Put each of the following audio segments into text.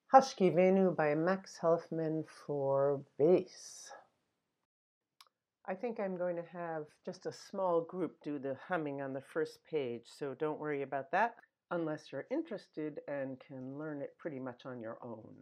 Husky Venu by Max Helfman for bass. I think I'm going to have just a small group do the humming on the first page, so don't worry about that unless you're interested and can learn it pretty much on your own.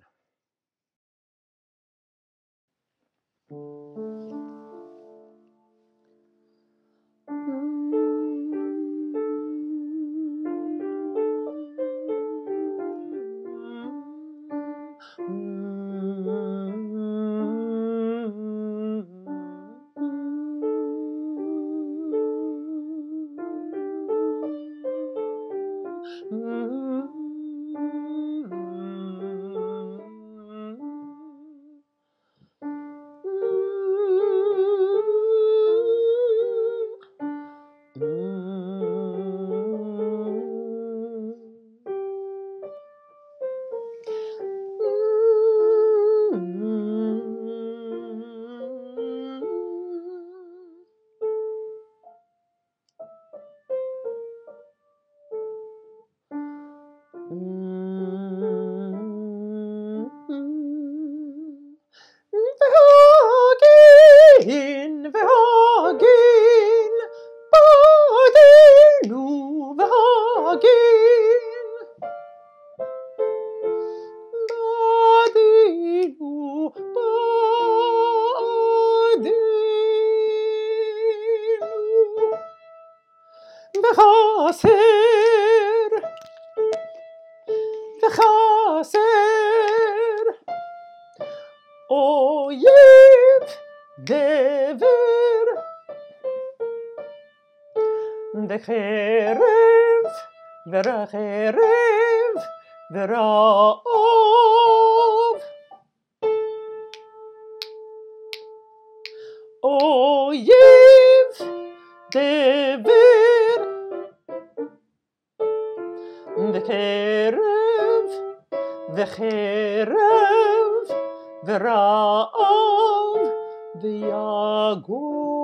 Oyev dever vecherev veracherev veraov oyev dever vecherev vecherev veraov v'yagon.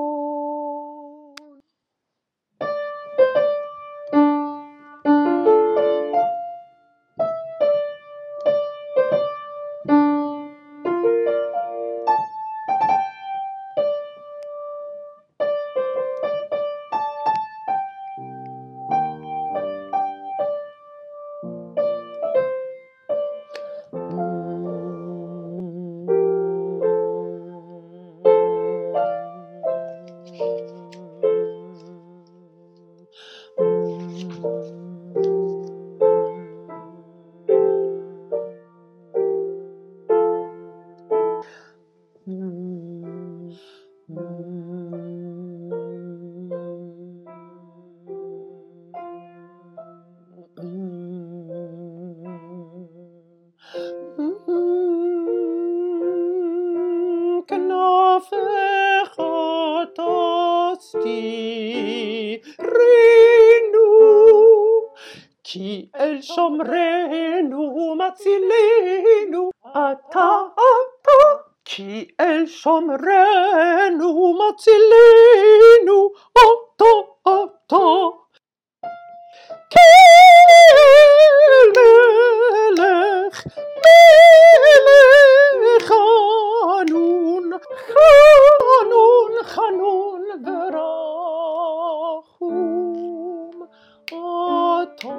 Ki el shomrenu matzilenu ata ata. Ki el shomrenu matzilenu ata ata. Kel melech melech Hanun Hanun Hanun verachum ata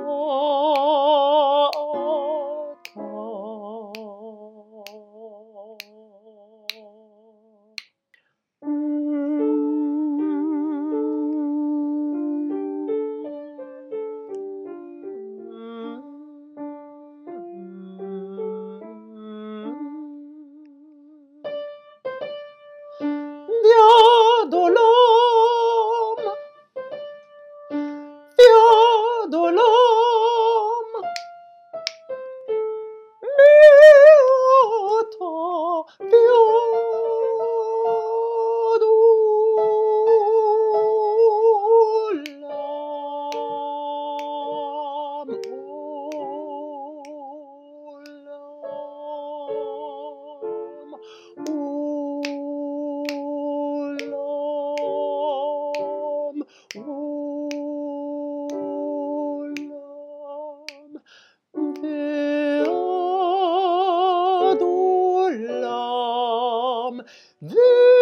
Zoo!